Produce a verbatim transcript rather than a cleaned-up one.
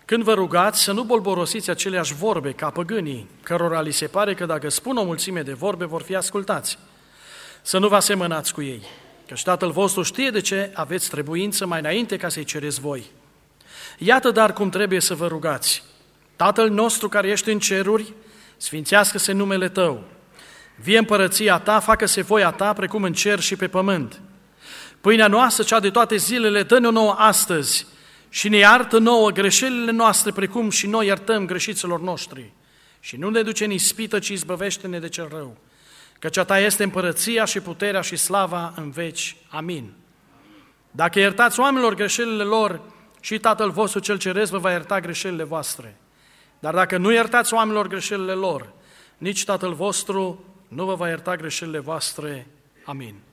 Când vă rugați, să nu bolborosiți aceleași vorbe ca păgânii, cărora li se pare că dacă spun o mulțime de vorbe, vor fi ascultați. Să nu vă asemănați cu ei, căci Tatăl vostru știe de ce aveți trebuință mai înainte ca să-i cereți voi. Iată dar cum trebuie să vă rugați. Tatăl nostru care ești în ceruri, sfințească-se numele Tău. Vie împărăția Ta, facă-se voia Ta, precum în cer și pe pământ. Pâinea noastră, cea de toate zilele, dă-ne-o nouă astăzi și ne iartă nouă greșelile noastre, precum și noi iertăm greșiților noștri. Și nu ne duce în ispită, ci izbăvește-ne de cel rău. Căci a Ta este împărăția și puterea și slava în veci. Amin. Dacă iertați oamenilor greșelile lor, și Tatăl vostru cel ceresc vă va ierta greșelile voastre. Dar dacă nu iertați oamenilor greșelile lor, nici Tatăl vostru nu vă va ierta greșelile voastre. Amin.